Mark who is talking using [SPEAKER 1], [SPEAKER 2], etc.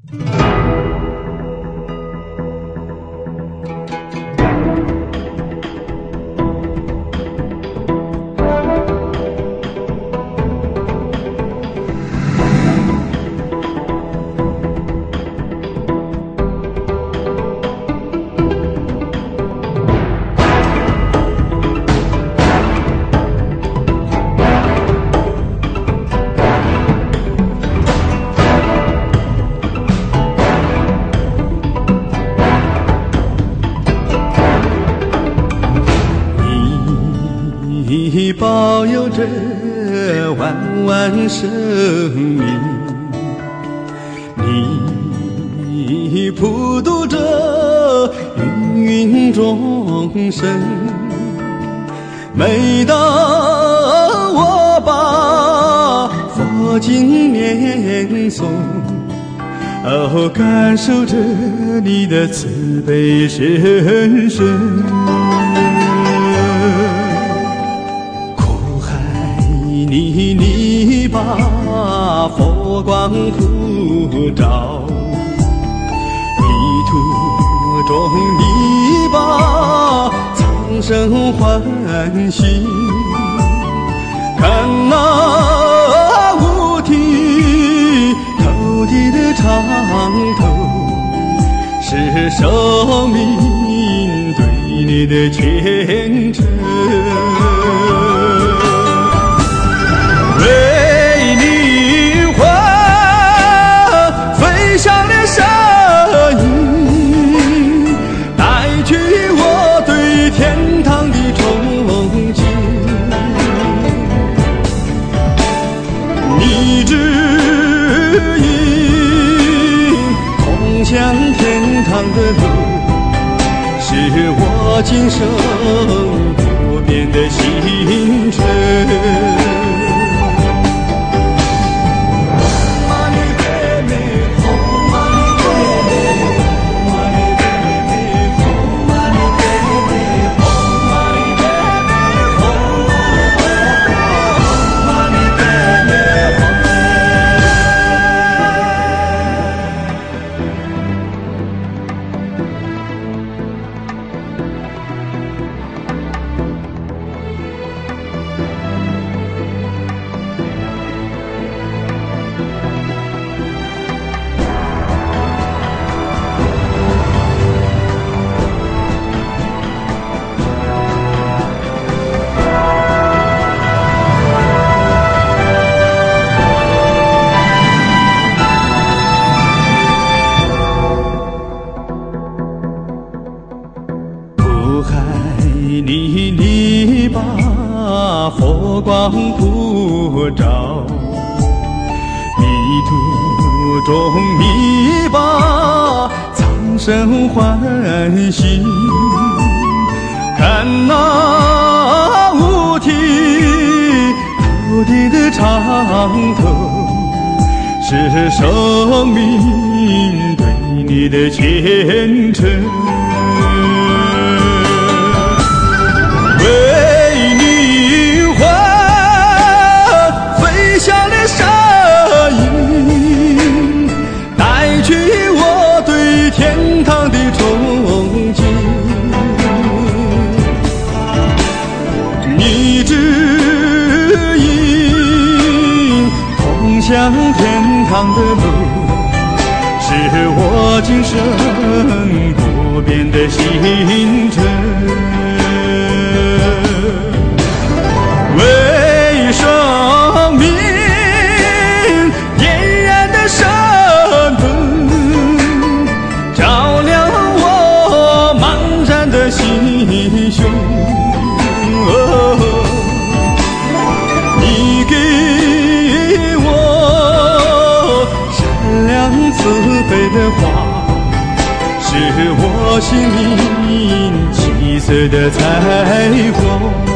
[SPEAKER 1] 你保佑着万万生命，你普渡着芸芸众生。每当我把佛经念诵，感受着你的慈悲深深。你把佛光普照，迷途中你把苍生唤醒，看那五体投地的长头，是生命对你的虔诚。为灵魂飞翔的声音，带去我对天堂的憧憬。你指引通向天堂的路，是我今生不变的星辰。你把佛光普照，迷途中你把苍生唤醒，看那五体投地的长头，是生命对你的虔诚。为灵魂飞翔的声音，带去我对天堂的憧憬。你指引通向天堂的路，是我今生不变的星辰。为生命点燃的神灯，照亮我茫然的心胸。你给我善良慈悲的话，是我心灵七色的彩虹。